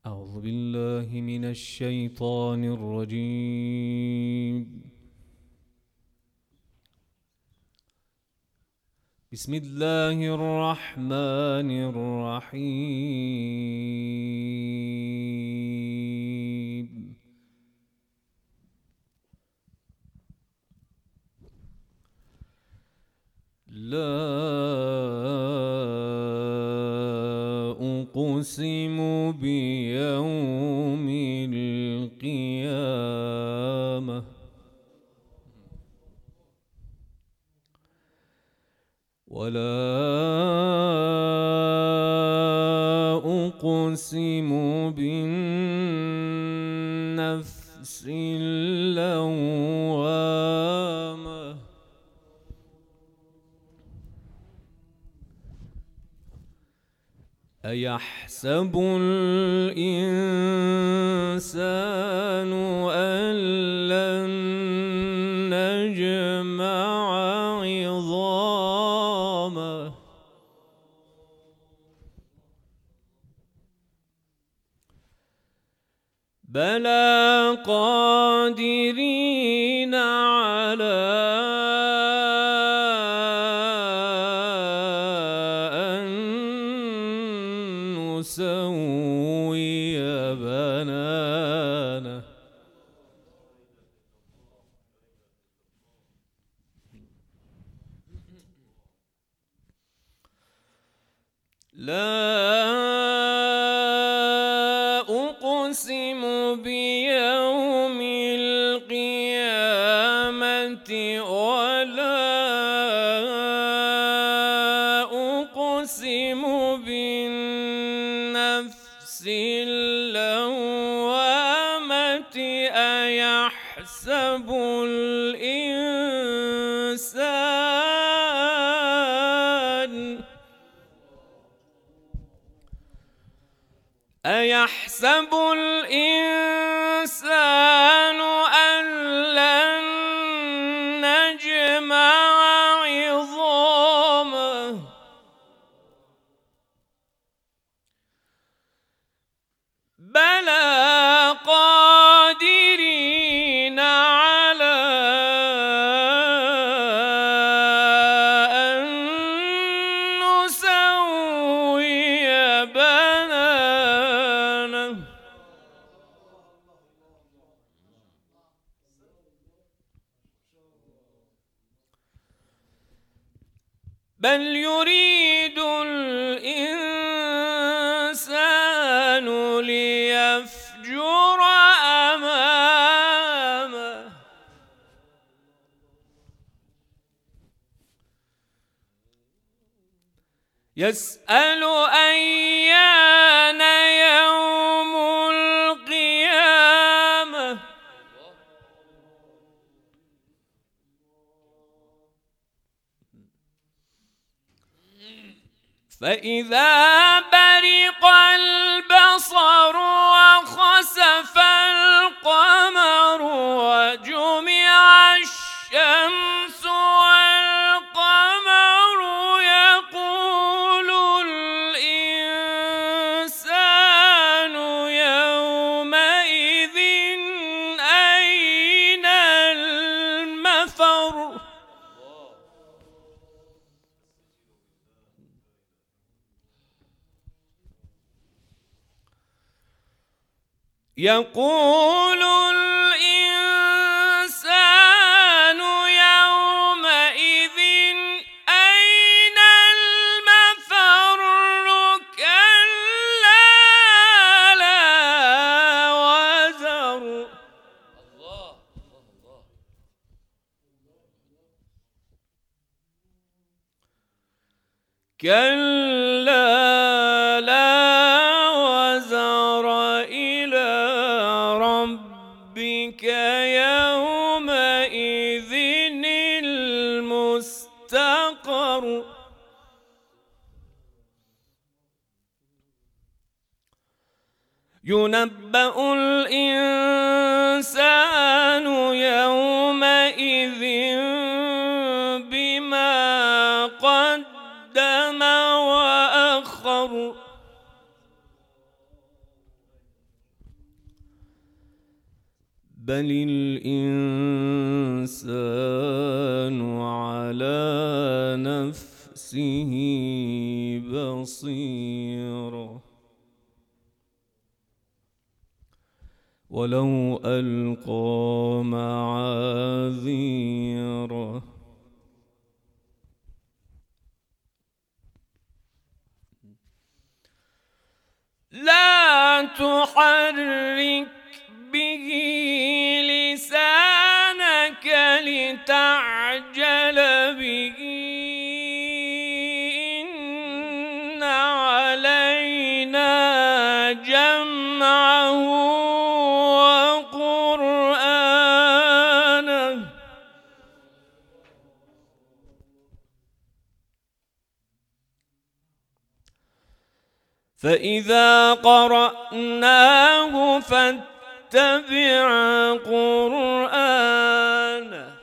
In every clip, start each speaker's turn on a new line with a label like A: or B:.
A: أعوذ بالله من الشيطان الرجيم. بسم الله الرحمن الرحيم. لا أقسم بيوم القيامة ولا أقسم بالنفس اللوامة أيحسب الإنسان أن لن نجمع عظامه بلى قادرين على أن نسوي بنانه لا أقسم بيوم القيامة ولا أقسم بالنفس اللوامة أيحسب الإنسان أن لن نجمع عظامه بلى قادرين على أن نسوي بنانه بل يريد الإنسان ليفجر أمامه يسأل أيان يوم القيامة فإذا برق البصر وخسف القمر وجمع الشمس والقمر يقول الإنسان يومئذ أين المفر يقول الإنسان يومئذ أين المفر كلا لا وزر كلا لا وزر إلى ربك يومئذ المستقر ينبأ الإنسان يومئذ بما قدم وأخر بل الإنسان على نفسه بصيرة ولو ألقى معاذيره لا تحرك به لسانك لتعجل به إن علينا جمعه وقرآنه فإذا قرأناه فاتبع قرآنه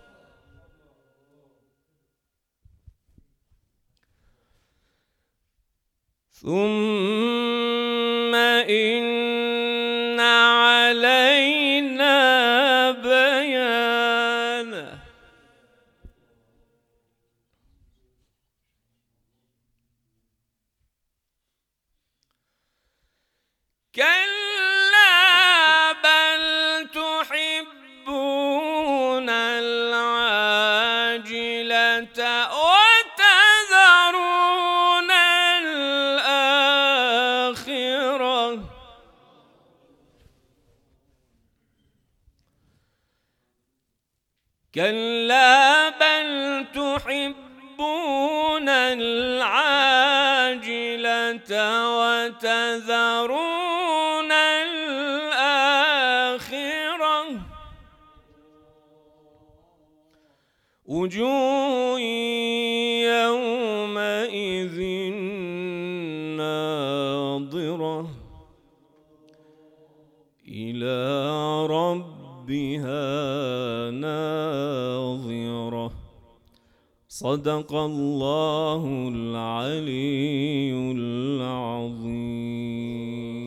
A: ثم إن علينا بيانه كلا بل تحبون العاجلة وتذرون الآخرة كلا بل تحبون العاجلة وتذرون الآخرة وجوه يومئذ ناظرة إلى ربها ناظرة صدق الله العلي العظيم.